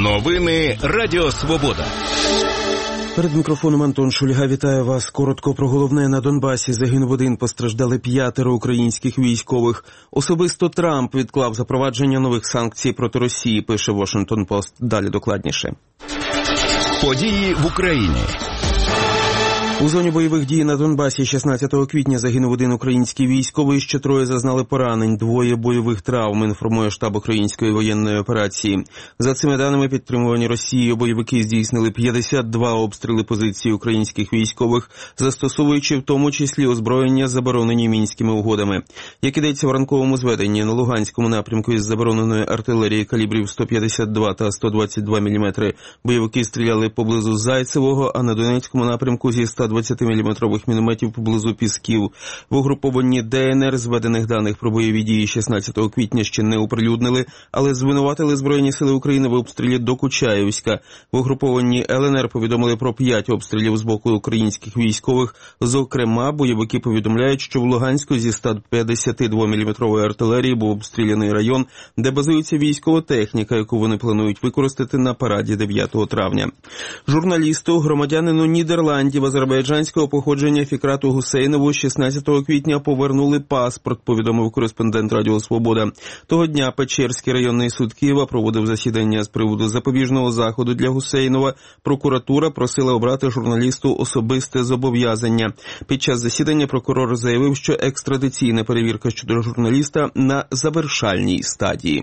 Новини Радіо Свобода. Перед мікрофоном Антон Шульга. Вітаю вас. Коротко про головне. На Донбасі загинув один, постраждали 5 українських військових. Особисто Трамп відклав запровадження нових санкцій проти Росії, пише Washington Post. Далі докладніше. Події в Україні. У зоні бойових дій на Донбасі 16 квітня загинув один український військовий, ще 3 зазнали поранень, 2 бойових травм, інформує штаб української воєнної операції. За цими даними, підтримувані Росією бойовики здійснили 52 обстріли позицій українських військових, застосовуючи в тому числі озброєння, заборонені Мінськими угодами. Як ідеться в ранковому зведенні, на Луганському напрямку із забороненої артилерії калібрів 152 та 122 мм бойовики стріляли поблизу Зайцевого, а на Донецькому напрямку зі 120-мм мінометів поблизу Пісків. В угрупованні ДНР зведених даних про бойові дії 16 квітня ще не оприлюднили, але звинуватили Збройні сили України в обстрілі до Кучаєвська. В угрупованні ЛНР повідомили про 5 обстрілів з боку українських військових. Зокрема, бойовики повідомляють, що в Луганську зі 152-мм артилерії був обстріляний район, де базується військова техніка, яку вони планують використати на параді 9 травня. Журналісту, громадянину Нідерландів азербайджанського походження Фікрату Гусейнову 16 квітня повернули паспорт, повідомив кореспондент Радіо Свобода. Того дня Печерський районний суд Києва проводив засідання з приводу запобіжного заходу для Гусейнова. Прокуратура просила обрати журналісту особисте зобов'язання. Під час засідання прокурор заявив, що екстрадиційна перевірка щодо журналіста на завершальній стадії.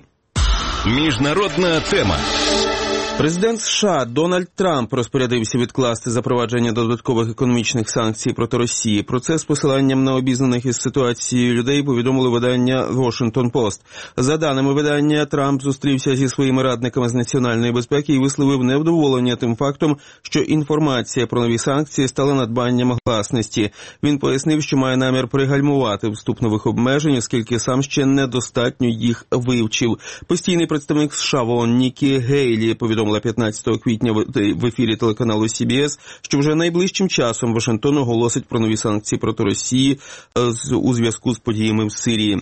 Міжнародна тема. Президент США Дональд Трамп розпорядився відкласти запровадження додаткових економічних санкцій проти Росії. Про це з посиланням на обізнаних із ситуацією людей повідомили видання Washington Post. За даними видання, Трамп зустрівся зі своїми радниками з національної безпеки і висловив невдоволення тим фактом, що інформація про нові санкції стала надбанням гласності. Він пояснив, що має намір пригальмувати вступ нових обмежень, оскільки сам ще недостатньо їх вивчив. Постійний представник США в ООН Нікі Гейлі повідомила 15 квітня в ефірі телеканалу CBS, що вже найближчим часом Вашингтон оголосить про нові санкції проти Росії у зв'язку з подіями в Сирії.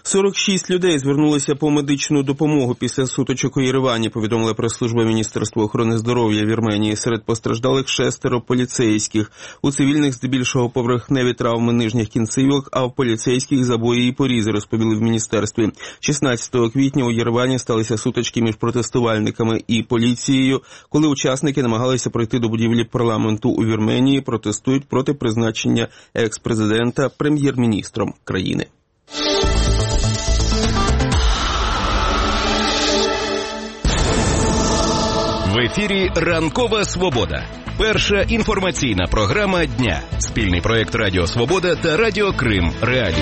46 людей звернулися по медичну допомогу після сутичок у Єревані, повідомила прес-служба Міністерства охорони здоров'я Вірменії. Серед постраждалих 6 поліцейських. У цивільних здебільшого поверхневі травми нижніх кінцівок, а в поліцейських забої і порізи, розповіли в міністерстві. 16 квітня у Єревані сталися сутички між протестувальниками і поліцією, коли учасники намагалися пройти до будівлі парламенту у Вірменії, протестують проти призначення екс-президента прем'єр-міністром країни. В ефірі «Ранкова Свобода». Перша інформаційна програма дня. Спільний проєкт Радіо Свобода та Радіо Крим Реалії.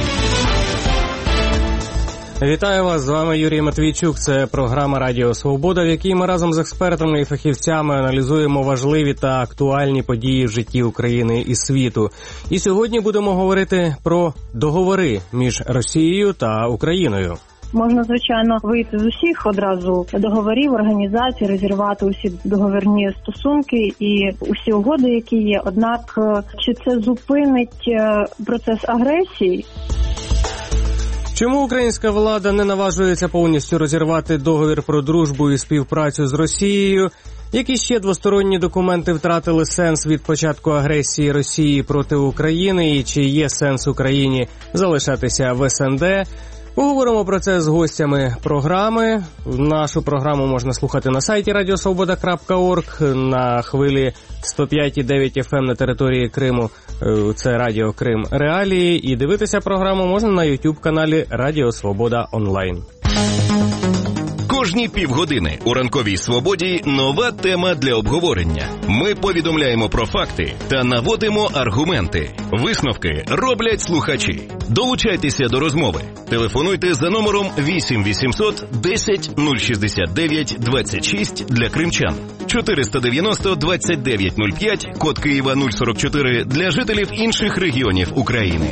Вітаю вас, з вами Юрій Матвійчук. Це програма «Радіо Свобода», в якій ми разом з експертами і фахівцями аналізуємо важливі та актуальні події в житті України і світу. І сьогодні будемо говорити про договори між Росією та Україною. Можна, звичайно, вийти з усіх одразу договорів, організацій, розірвати усі договірні стосунки і усі угоди, які є. Однак, чи це зупинить процес агресії? Чому українська влада не наважується повністю розірвати договір про дружбу і співпрацю з Росією? Які ще двосторонні документи втратили сенс від початку агресії Росії проти України? І чи є сенс Україні залишатися в СНД? Поговоримо про це з гостями програми. Нашу програму можна слухати на сайті radiosvoboda.org, на хвилі 105,9 FM на території Криму. Це Радіо Крим Реалії. І дивитися програму можна на YouTube-каналі Радіо Свобода Онлайн. Кожні півгодини у «Ранковій Свободі» нова тема для обговорення. Ми повідомляємо про факти та наводимо аргументи. Висновки роблять слухачі. Долучайтеся до розмови. Телефонуйте за номером 8 800 10 069 26 для кримчан. 490 29 05, код Києва 044 для жителів інших регіонів України.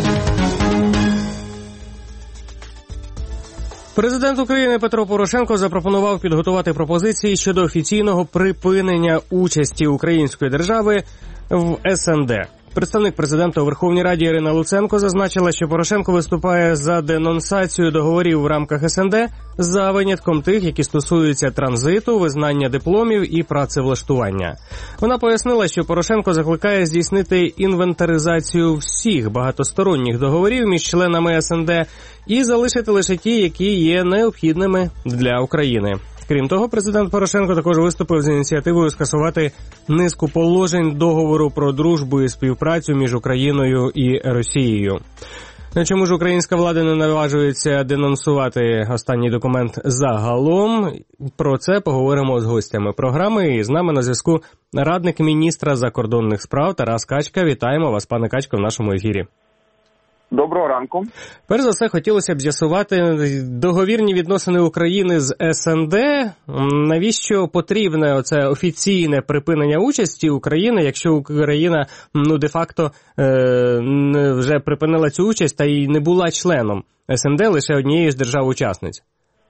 Президент України Петро Порошенко запропонував підготувати пропозиції щодо офіційного припинення участі української держави в СНД. Представник президента у Верховній Раді Ірина Луценко зазначила, що Порошенко виступає за денонсацію договорів в рамках СНД за винятком тих, які стосуються транзиту, визнання дипломів і працевлаштування. Вона пояснила, що Порошенко закликає здійснити інвентаризацію всіх багатосторонніх договорів між членами СНД і залишити лише ті, які є необхідними для України. Крім того, президент Порошенко також виступив з ініціативою скасувати низку положень договору про дружбу і співпрацю між Україною і Росією. Чому ж українська влада не наважується денонсувати останній документ загалом? Про це поговоримо з гостями програми. І з нами на зв'язку радник міністра закордонних справ Тарас Качка. Вітаємо вас, пане Качко, в нашому ефірі. Доброго ранку. Перш за все, хотілося б з'ясувати договірні відносини України з СНД. Навіщо потрібне оце офіційне припинення участі України, якщо Україна де-факто вже припинила цю участь та й не була членом СНД, лише однією з держав-учасниць?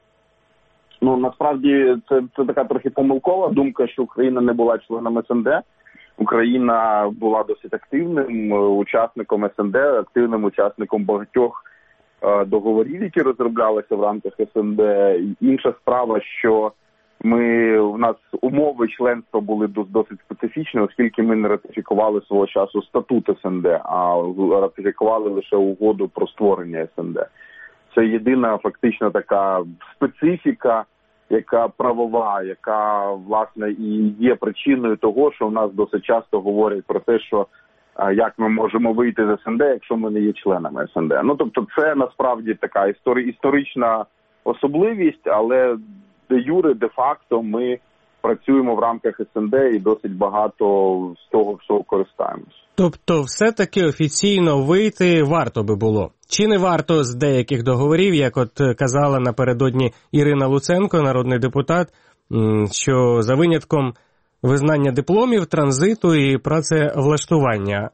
Насправді це така трохи помилкова думка, що Україна не була членом СНД. Україна була досить активним учасником СНД, активним учасником багатьох договорів, які розроблялися в рамках СНД. Інша справа, що у нас умови членства були досить специфічні, оскільки ми не ратифікували свого часу статут СНД, а ратифікували лише угоду про створення СНД. Це єдина фактично така специфіка, яка правова, яка, власне, і є причиною того, що в нас досить часто говорять про те, що як ми можемо вийти з СНД, якщо ми не є членами СНД. Тобто це насправді така історична особливість, але де-юре, де-факто ми працюємо в рамках СНД і досить багато з того всього користуємося. Тобто все-таки офіційно вийти варто би було? Чи не варто з деяких договорів, як от казала напередодні Ірина Луценко, народний депутат, що за винятком визнання дипломів, транзиту і працевлаштування?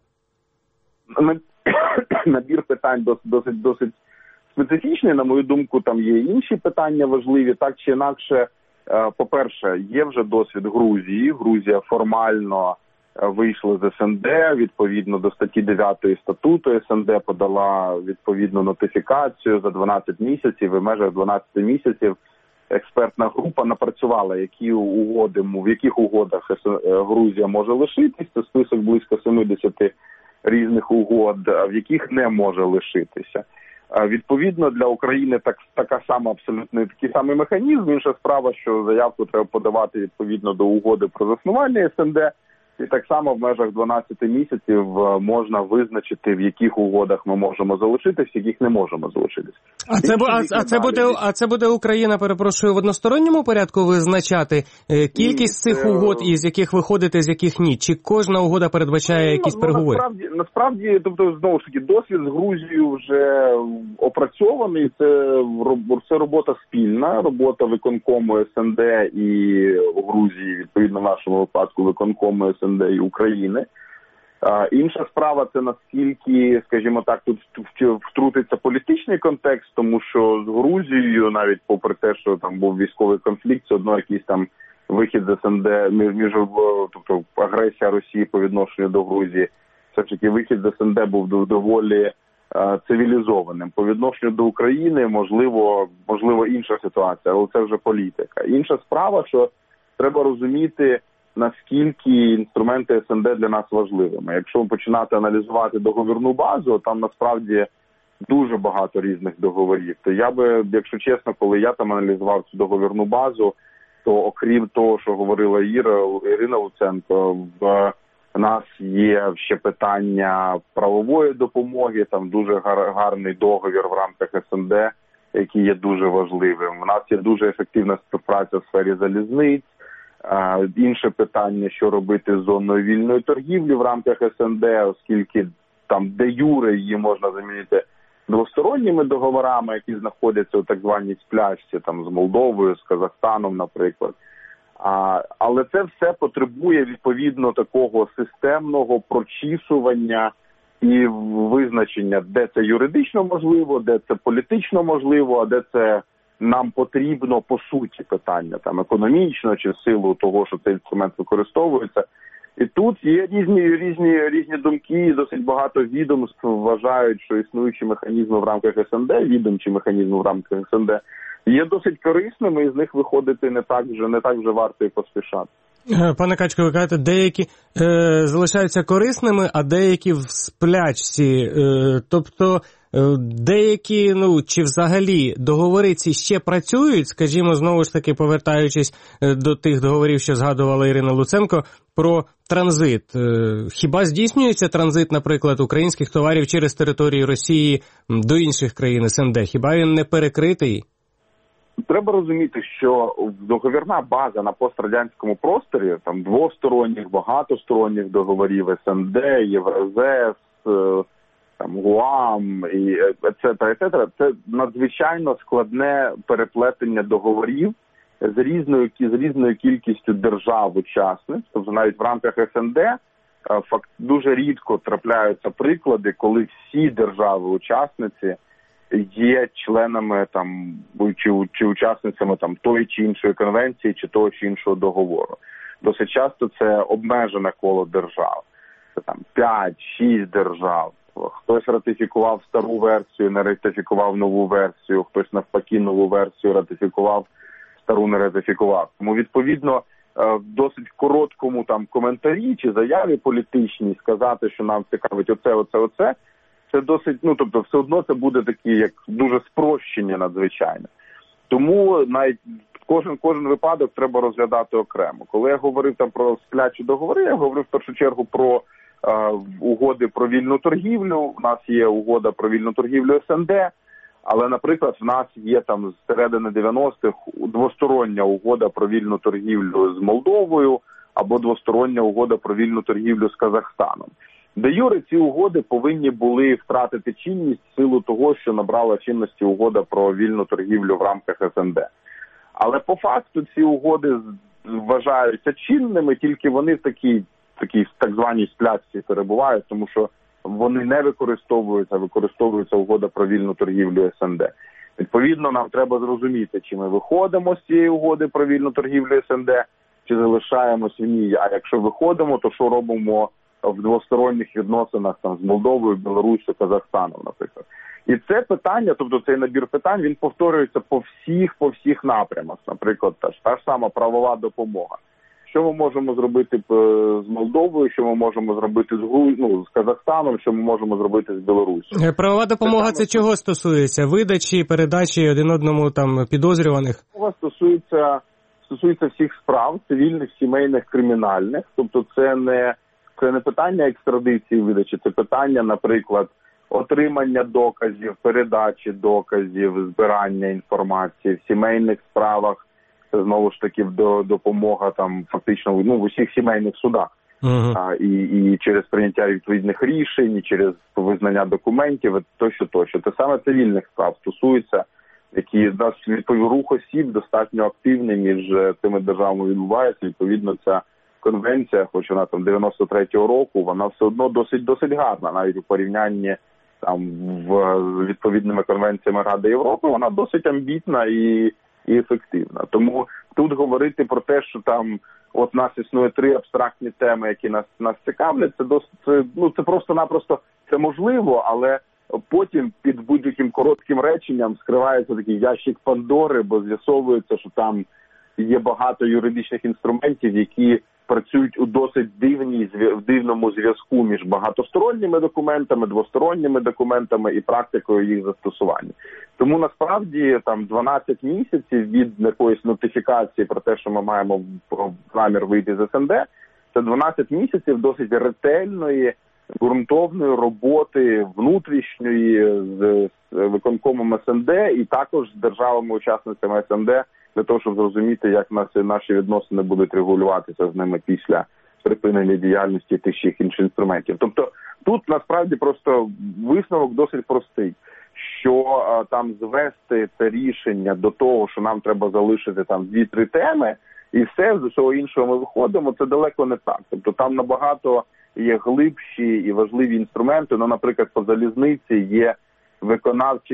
Набір питань досить специфічний. На мою думку, там є інші питання важливі. Так чи інакше, по-перше, є вже досвід Грузії. Грузія формально вийшла з СНД, відповідно до статті 9 статуту СНД подала відповідну нотифікацію за 12 місяців, і в межах 12 місяців експертна група напрацювала, в яких угодах Грузія може лишитись, це список близько 70 різних угод, в яких не може лишитися. Відповідно, для України така сама абсолютно такий самий механізм. Інша справа, що заявку треба подавати відповідно до угоди про заснування СНД, і так само в межах 12 місяців можна визначити, в яких угодах ми можемо залишитись, в яких не можемо залишитись. А це буде Україна, перепрошую, в односторонньому порядку визначати кількість цих угод, із яких виходити, з яких ні? Чи кожна угода передбачає якісь переговори? Насправді, тобто, знову ж таки, досвід з Грузією вже опрацьований. Це робота спільна, робота виконкому СНД і Грузії, відповідно в нашому випадку виконкому СНД і України. Інша справа – це наскільки, скажімо так, тут втрутиться політичний контекст, тому що з Грузією, навіть попри те, що там був військовий конфлікт, все одно якийсь там вихід з СНД, тобто агресія Росії по відношенню до Грузії, все ж таки вихід з СНД був доволі цивілізованим. По відношенню до України, можливо інша ситуація, але це вже політика. Інша справа, що треба розуміти, наскільки інструменти СНД для нас важливими. Якщо починати аналізувати договірну базу, там насправді дуже багато різних договорів. То я би, якщо чесно, коли я там аналізував цю договірну базу, то окрім того, що говорила Ірина Луценко, в нас є ще питання правової допомоги, там дуже гарний договір в рамках СНД, який є дуже важливим. У нас є дуже ефективна співпраця в сфері залізниць. Інше питання, що робити з зоною вільної торгівлі в рамках СНД, оскільки там де-юре її можна замінити двосторонніми договорами, які знаходяться у так званій спляшці, там з Молдовою, з Казахстаном, наприклад. Але це все потребує відповідно такого системного прочісування і визначення, де це юридично можливо, де це політично можливо, а де це нам потрібно по суті питання, там економічно чи в силу того, що цей інструмент використовується. І тут є різні думки, і досить багато відомств вважають, що існуючі механізми в рамках СНД, відомчі механізми в рамках СНД, є досить корисними, і з них виходити не так вже варто і поспішати. Пане Качко, ви кажете, деякі залишаються корисними, а деякі в сплячці. Тобто деякі, чи взагалі договори ці ще працюють, скажімо, знову ж таки, повертаючись до тих договорів, що згадувала Ірина Луценко, про транзит. Хіба здійснюється транзит, наприклад, українських товарів через територію Росії до інших країн СНД? Хіба він не перекритий? Треба розуміти, що договірна база на пострадянському просторі, там двосторонніх, багатосторонніх договорів СНД, Євразес, там ГУАМ і etc., це надзвичайно складне переплетення договорів з різною кількістю держав-учасниць. Тобто навіть в рамках СНД дуже рідко трапляються приклади, коли всі держави-учасниці є членами чи учасницями тої чи іншої конвенції, чи того чи іншого договору. Досить часто це обмежене коло держав. Це 5-6 держав. Хтось ратифікував стару версію, не ратифікував нову версію, хтось навпаки нову версію ратифікував, стару не ратифікував. Тому, відповідно, в досить короткому коментарі чи заяві політичній сказати, що нам цікавить оце, це досить, тобто все одно це буде такі, як дуже спрощення надзвичайне. Тому навіть кожен випадок треба розглядати окремо. Коли я говорив про сплячі договори, я говорив в першу чергу про угоди про вільну торгівлю. У нас є угода про вільну торгівлю СНД, але, наприклад, в нас є з середини 90-х двостороння угода про вільну торгівлю з Молдовою або двостороння угода про вільну торгівлю з Казахстаном. Де юре ці угоди повинні були втратити чинність в силу того, що набрала чинності угода про вільну торгівлю в рамках СНД. Але по факту ці угоди вважаються чинними, тільки вони в такій так званій сплячці перебувають, тому що вони не використовуються, використовується угода про вільну торгівлю СНД. Відповідно, нам треба зрозуміти, чи ми виходимо з цієї угоди про вільну торгівлю СНД, чи залишаємось в ній, а якщо виходимо, то що робимо в двосторонніх відносинах з Молдовою, Білоруссю, Казахстаном, наприклад. І це питання, тобто цей набір питань, він повторюється по всіх напрямах. Наприклад, та ж сама правова допомога. Що ми можемо зробити з Молдовою, що ми можемо зробити з Казахстаном, що ми можемо зробити з Білоруссю. Правова допомога це чого стосується? Видачі, передачі один одному підозрюваних? Допомога стосується всіх справ, цивільних, сімейних, кримінальних. Тобто це не питання екстрадиції видачі, це питання, наприклад, отримання доказів, передачі доказів, збирання інформації в сімейних справах. Це, знову ж таки, допомога фактично в усіх сімейних судах. І через прийняття відповідних рішень, і через визнання документів, тощо. Те саме цивільних справ стосується, які рух осіб достатньо активний між цими державами відбувається. Відповідно, ця конвенція, хоч вона 93-го року, вона все одно досить гарна, навіть у порівнянні з відповідними конвенціями Ради Європи, вона досить амбітна і ефективна. Тому тут говорити про те, що от нас існує 3 абстрактні теми, які нас цікавлять, це просто-напросто це можливо, але потім під будь-яким коротким реченням скривається такий ящик Пандори, бо з'ясовується, що там є багато юридичних інструментів, які працюють у досить дивному зв'язку між багатосторонніми документами, двосторонніми документами і практикою їх застосування. Тому насправді 12 місяців від якоїсь нотифікації про те, що ми маємо намір вийти з СНД, це 12 місяців досить ретельної, ґрунтовної роботи внутрішньої з виконкомом СНД і також з державами-учасницями СНД, для того, щоб зрозуміти, як наші відносини будуть регулюватися з ними після припинення діяльності тих чи інших інструментів. Тобто тут насправді просто висновок досить простий, що звести це рішення до того, що нам треба залишити 2-3 теми, і все, з усього іншого ми виходимо, це далеко не так. Тобто там набагато є глибші і важливі інструменти. Наприклад, по залізниці є виконавчий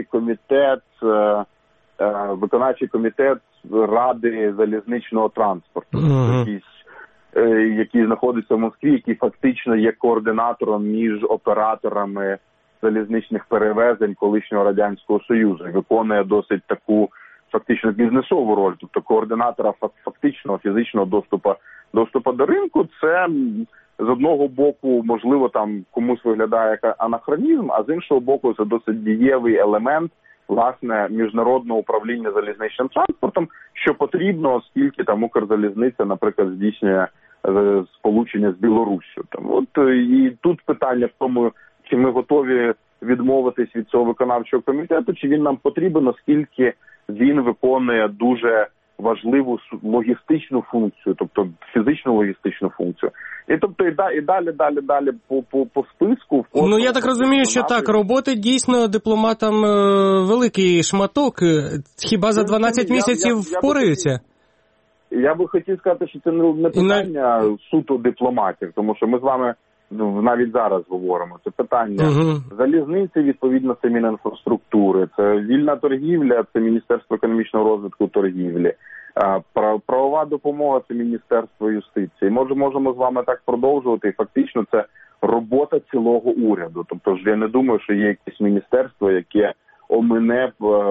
комітет Ради залізничного транспорту. який знаходиться в Москві, який фактично є координатором між операторами залізничних перевезень колишнього Радянського Союзу, виконує досить таку фактично бізнесову роль, тобто координатора фактичного фізичного доступу до ринку. Це з одного боку, можливо, там комусь виглядає як анахронізм, а з іншого боку, це досить дієвий елемент, власне, міжнародного управління залізничним транспортом, що потрібно, оскільки там Укрзалізниця, наприклад, здійснює сполучення з Білоруссю. І тут питання в тому, чи ми готові відмовитись від цього виконавчого комітету, чи він нам потрібен, оскільки він виконує дуже важливу логістичну функцію, тобто фізичну логістичну функцію. І тобто і далі по списку. Ну, я так розумію, що так, роботи дійсно дипломатам великий шматок. Хіба за 12 місяців впораються? Я би хотів сказати, що це не питання суто дипломатів, тому що ми з вами навіть зараз говоримо. Це питання залізниці, відповідно, це Мінінфраструктури, це вільна торгівля, це Міністерство економічного розвитку торгівлі, правова допомога, це Міністерство юстиції. Можемо з вами так продовжувати, і фактично це робота цілого уряду. Тобто ж я не думаю, що є якесь міністерство, яке омине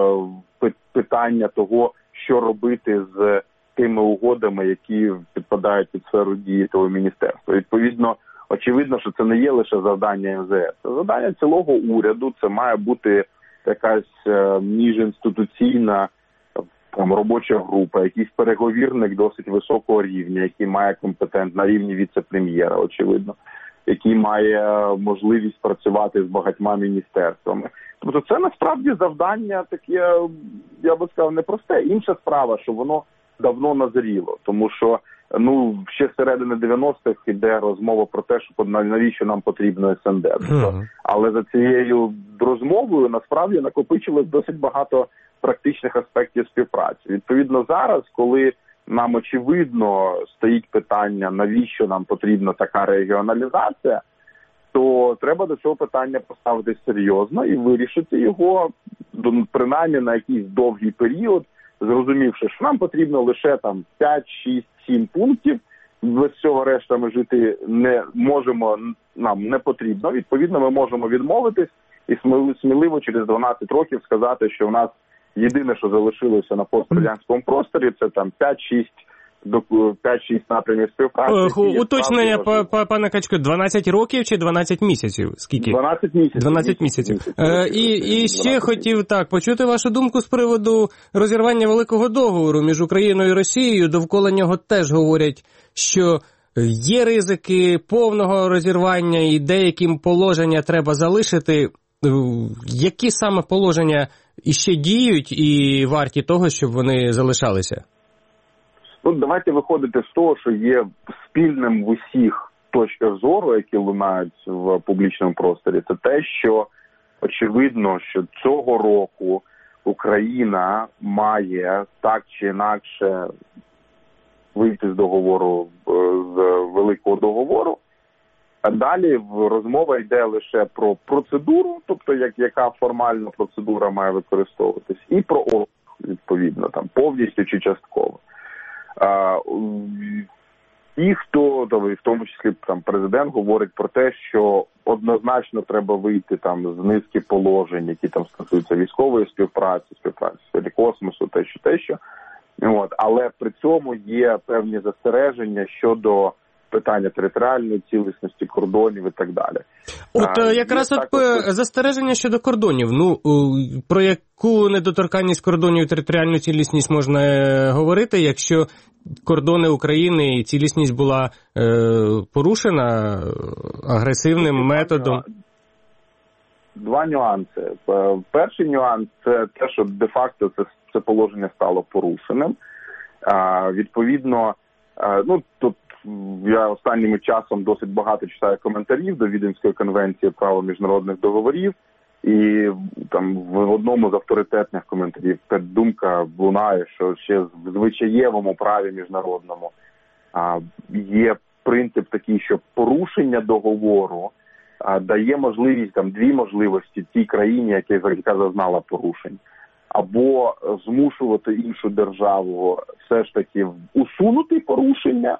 питання того, що робити з тими угодами, які підпадають під сферу дії того міністерства. Відповідно, очевидно, що це не є лише завдання МЗС. Це завдання цілого уряду, це має бути якась міжінституційна робоча група, якийсь переговірник досить високого рівня, який має компетент на рівні віце-прем'єра, очевидно, який має можливість працювати з багатьма міністерствами. Тобто це насправді завдання таке, я би сказав, непросте. Інша справа, що воно давно назріло, тому що ще з середини 90-х йде розмова про те, що навіщо нам потрібно СНД. Але за цією розмовою насправді накопичилось досить багато практичних аспектів співпраці. Відповідно, зараз, коли нам очевидно стоїть питання, навіщо нам потрібна така регіоналізація, то треба до цього питання поставити серйозно і вирішити його, принаймні на якийсь довгий період, зрозумівши, що нам потрібно лише 5, 6, 7 пунктів, без цього решта ми жити не можемо, нам не потрібно. Відповідно, ми можемо відмовитись і сміливо через 12 років сказати, що в нас єдине, що залишилося на пострадянському просторі, це 5-6 напрямів співпраці. Уточнення, пане Качко, 12 років чи 12 місяців? Скільки? 12 місяців. 12 місяців. І ще хотів почути вашу думку з приводу розірвання великого договору між Україною і Росією. Довкола нього теж говорять, що є ризики повного розірвання і деяким положення треба залишити. Які саме положення іще діють і варті того, щоб вони залишалися? Давайте виходити з того, що є спільним в усіх точках зору, які лунають в публічному просторі. Це те, що очевидно, що цього року Україна має так чи інакше вийти з договору, з великого договору. А далі розмова йде лише про процедуру, тобто яка формальна процедура має використовуватись, і про обсяг, відповідно, повністю чи частково. Ті, хто, в тому числі президент, говорить про те, що однозначно треба вийти з низки положень, які стосуються військової співпраці в сфері космосу, те, що. Але при цьому є певні застереження щодо питання територіальної цілісності, кордонів і так далі. Застереження щодо кордонів. Про яку недоторканність кордонів і територіальну цілісність можна говорити, якщо кордони України і цілісність була порушена агресивним методом? Два нюанси. Перший нюанс – це те, що де-факто це положення стало порушеним. Відповідно, тут я останнім часом досить багато читаю коментарів до Віденської конвенції права міжнародних договорів, і в одному з авторитетних коментарів думка лунає, що ще в звичаєвому праві міжнародному є принцип такий, що порушення договору дає можливість, дві можливості тій країні, яка зазнала порушень. Або змушувати іншу державу все ж таки усунути порушення,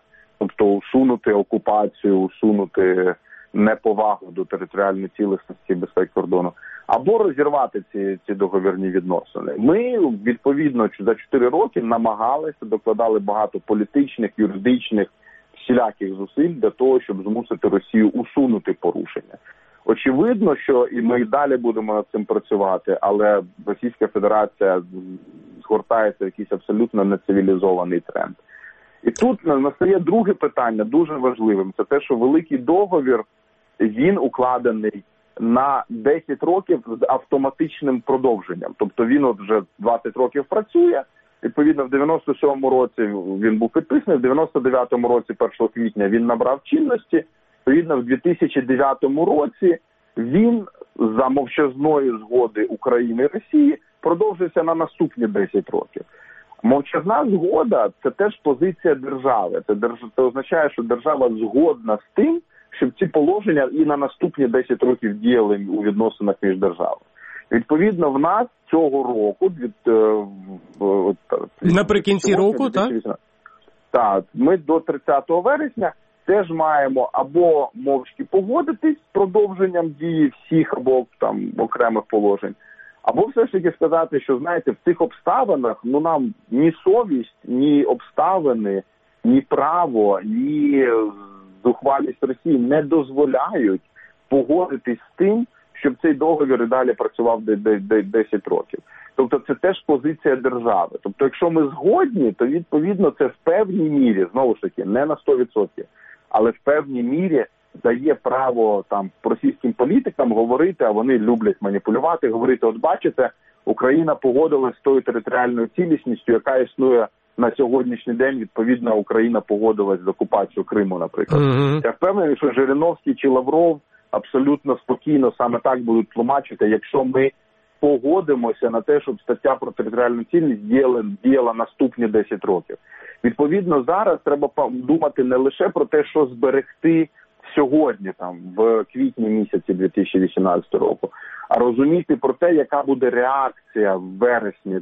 тобто усунути окупацію, усунути неповагу до територіальної цілісності і безпеки кордону, або розірвати ці договірні відносини. Ми, відповідно, за 4 роки намагалися, докладали багато політичних, юридичних, всіляких зусиль для того, щоб змусити Росію усунути порушення. Очевидно, що і ми й далі будемо над цим працювати, але Російська Федерація згортається в якийсь абсолютно нецивілізований тренд. І тут настає друге питання, дуже важливим. Це те, що великий договір, він укладений на 10 років з автоматичним продовженням. Тобто він от вже 20 років працює, відповідно в 97-му році він був підписаний, в 99-му році 1 квітня він набрав чинності, відповідно в 2009 році він за мовчазної згоди України і Росії продовжується на наступні 10 років. Мовчазна згода – це теж позиція держави. Це означає, що держава згодна з тим, щоб ці положення і на наступні 10 років діяли у відносинах між державами. Відповідно, в нас цього року, наприкінці року, так? Так, ми до 30 вересня теж маємо або мовчки погодитись з продовженням дії всіх або там окремих положень, або все ж таки сказати, що, знаєте, в цих обставинах, нам ні совість, ні обставини, ні право, ні зухвалість Росії не дозволяють погодитись з тим, щоб цей договір і далі працював 10 років. Тобто це теж позиція держави. Тобто якщо ми згодні, то відповідно це в певній мірі, знову ж таки, не на 100%, але в певній мірі дає право там російським політикам говорити, а вони люблять маніпулювати, говорити, от бачите, Україна погодилась з тою територіальною цілісністю, яка існує на сьогоднішній день, відповідно, Україна погодилась з окупацією Криму, наприклад. Я впевнений, що Жириновський чи Лавров абсолютно спокійно саме так будуть тлумачити, якщо ми погодимося на те, щоб стаття про територіальну цілісність діяла наступні 10 років. Відповідно, зараз треба думати не лише про те, що зберегти сьогодні, там, в квітні місяці 2018 року, а розуміти про те, яка буде реакція в вересні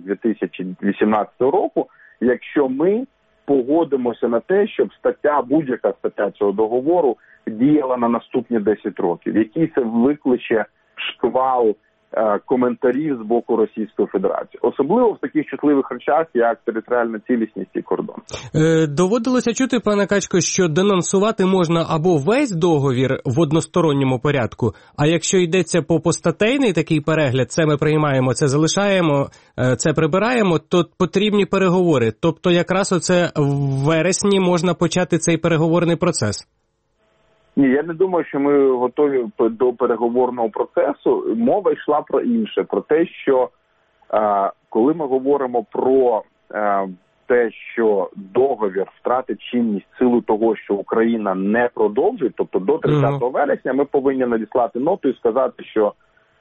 2018 року, якщо ми погодимося на те, щоб будь-яка стаття цього договору діяла на наступні 10 років. Який це викличе шквал коментарів з боку Російської Федерації. Особливо в таких чутливих речах, як територіальна цілісність і кордон. Доводилося чути, пане Качко, що денонсувати можна або весь договір в односторонньому порядку, а якщо йдеться по постатейний такий перегляд, це ми приймаємо, це залишаємо, це прибираємо, то потрібні переговори. Тобто якраз оце в вересні можна почати цей переговорний процес. Ні, я не думаю, що ми готові до переговорного процесу. Мова йшла про інше, про те, що коли ми говоримо про те, що договір втратить чинність в силу того, що Україна не продовжує, тобто до 30 вересня ми повинні надіслати ноту і сказати, що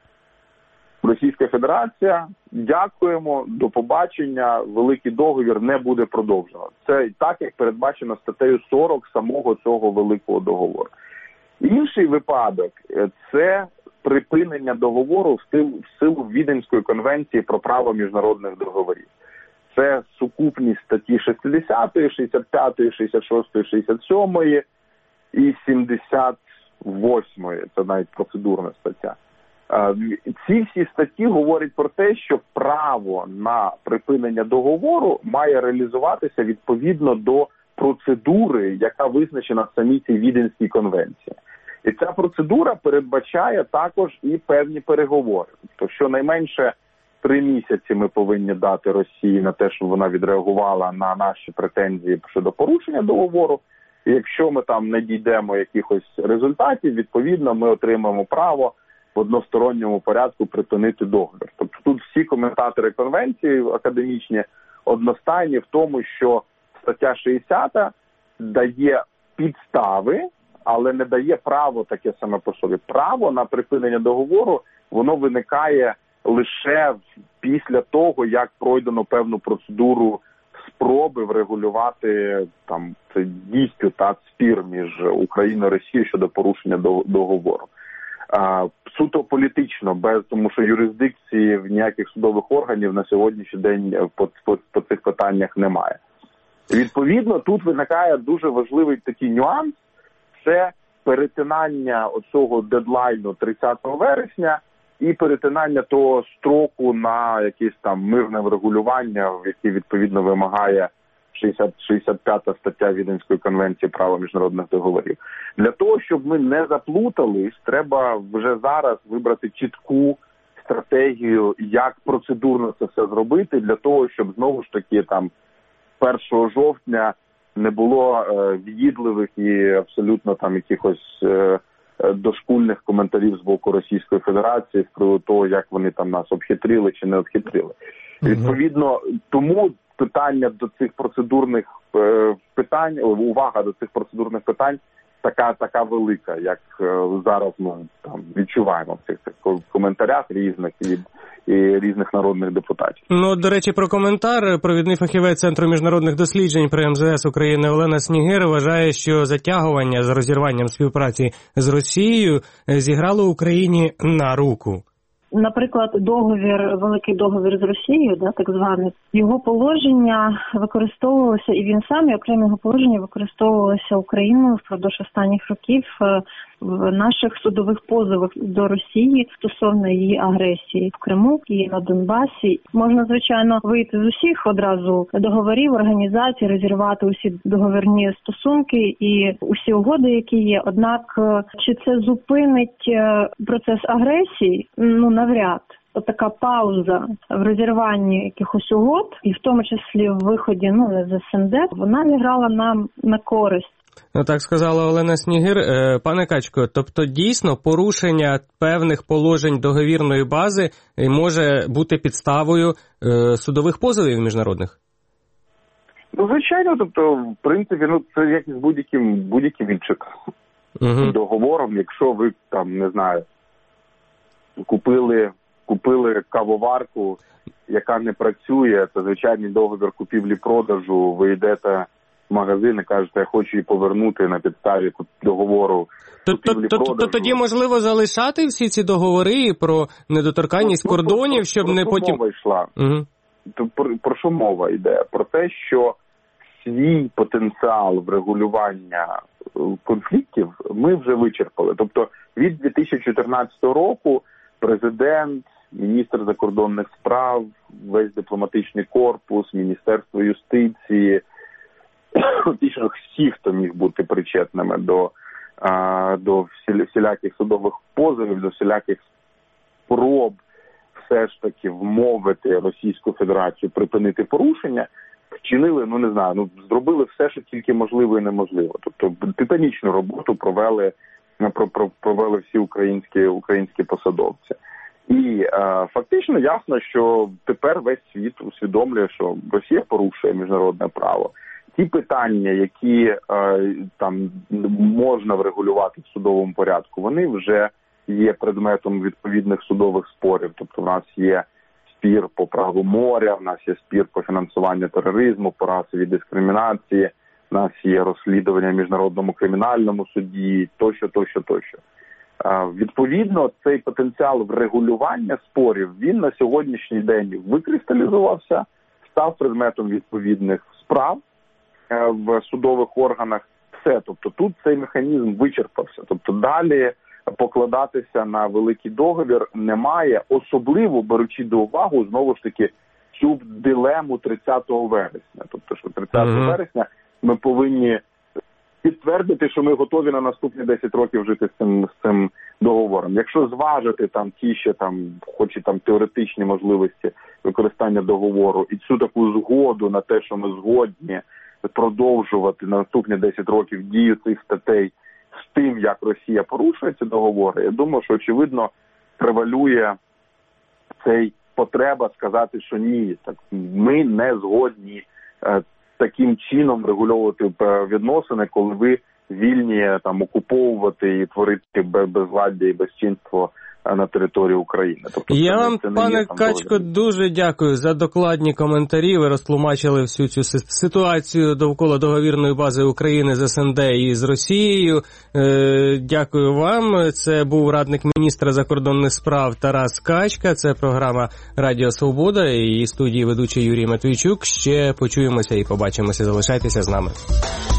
Російська Федерація, дякуємо, до побачення, великий договір не буде продовжено. Це так, як передбачено статтею 40 самого цього великого договору. Інший випадок – це припинення договору в силу Віденської конвенції про право міжнародних договорів. Це сукупність статті 60, 65, 66, 67 і 78, це навіть процедурна стаття. Ці всі статті говорять про те, що право на припинення договору має реалізуватися відповідно до процедури, яка визначена в самій цій Віденській конвенції. І ця процедура передбачає також і певні переговори. Тобто, щонайменше 3 місяці ми повинні дати Росії на те, щоб вона відреагувала на наші претензії щодо порушення договору. І якщо ми там не дійдемо якихось результатів, відповідно ми отримаємо право в односторонньому порядку припинити договір. Тобто тут всі коментатори конвенції академічні одностайні в тому, що стаття 60 дає підстави, але не дає право таке саме по собі. Право на припинення договору, воно виникає лише після того, як пройдено певну процедуру спроби врегулювати там цей диспют, спір між Україною і Росією щодо порушення договору. Суто політично, тому що юрисдикції в ніяких судових органів на сьогоднішній день по цих питаннях немає. Відповідно, тут виникає дуже важливий такий нюанс – це перетинання оцього дедлайну 30 вересня і перетинання того строку на якесь там мирне врегулювання, в яке відповідно вимагає 65-та стаття Віденської конвенції права міжнародних договорів. Для того, щоб ми не заплутались, треба вже зараз вибрати чітку стратегію, як процедурно це все зробити, для того, щоб знову ж таки там 1 жовтня не було в'їдливих і абсолютно там якихось дошкульних коментарів з боку Російської Федерації з приводу того, як вони там нас обхитрили чи не обхитрили. Відповідно, тому питання до цих процедурних питань, увага до цих процедурних питань така велика, як зараз ми там відчуваємо в цих коментарях різних і різних народних депутатів. Ну, до речі, про коментар провідний фахівець Центру міжнародних досліджень при МЗС України Олена Снігир вважає, що затягування з розірванням співпраці з Росією зіграло Україні на руку. Наприклад, великий договір з Росією, так званий, його положення використовувалося, і він сам, і окремі його положення використовувалися Україною впродовж останніх років в наших судових позовах до Росії стосовно її агресії в Криму і на Донбасі. Можна, звичайно, вийти з усіх одразу договорів, організацій, розірвати усі договірні стосунки і усі угоди, які є. Однак, чи це зупинить процес агресії? Ну, навряд. Така пауза в розірванні якихось угод, і в тому числі в виході з СНД, вона зіграла нам на користь. Ну, так сказала Олена Снігир. Пане Качко, тобто дійсно порушення певних положень договірної бази може бути підставою судових позовів міжнародних? Ну, звичайно, тобто, в принципі, це як з будь-яким іншим договором. Якщо ви, там, не знаю, купили кавоварку, яка не працює, це звичайний договір купівлі-продажу, ви йдете в магазин і кажете, я хочу її повернути на підставі договору купівлі-продажу. То тоді можливо залишати всі ці договори про недоторканність кордонів, щоб не потім... Мова йшла. Про що мова йде? Про те, що свій потенціал врегулювання конфліктів ми вже вичерпали. Тобто від 2014 року президент, міністр закордонних справ, весь дипломатичний корпус, Міністерство юстиції, всі, хто міг бути причетними до всіляких судових позовів, до всіляких спроб все ж таки вмовити Російську Федерацію припинити порушення, вчинили, зробили все, що тільки можливо і неможливо. Тобто титанічну роботу провели всі українські посадовці. І фактично ясно, що тепер весь світ усвідомлює, що Росія порушує міжнародне право. Ті питання, які там можна врегулювати в судовому порядку, вони вже є предметом відповідних судових спорів. Тобто в нас є спір по праву моря, в нас є спір по фінансуванню тероризму, по расовій дискримінації, в нас є розслідування в Міжнародному кримінальному суді, тощо. Відповідно, цей потенціал врегулювання спорів, він на сьогоднішній день викристалізувався, став предметом відповідних справ в судових органах. Все, тобто тут цей механізм вичерпався. Тобто далі покладатися на великий договір немає, особливо беручи до уваги, знову ж таки, цю дилему 30 вересня. Тобто, що 30 вересня ми повинні підтвердити, що ми готові на наступні 10 років жити з цим договором. Якщо зважити там ті ще хоч і теоретичні можливості використання договору і цю таку згоду на те, що ми згодні продовжувати на наступні 10 років дію цих статей з тим, як Росія порушує ці договори, я думаю, що очевидно превалює цей потреба сказати, що ні, так ми не згодні таким чином регульовувати відносини, коли ви вільні окуповувати і творити безладдя і безчинство на території України. Тобто я вам, пане Качко, дуже дякую за докладні коментарі. Ви розтлумачили всю цю ситуацію довкола договірної бази України з СНД і з Росією. Дякую вам. Це був радник міністра закордонних справ Тарас Качка. Це програма Радіо Свобода і її студії ведучий Юрій Матвійчук. Ще почуємося і побачимося. Залишайтеся з нами.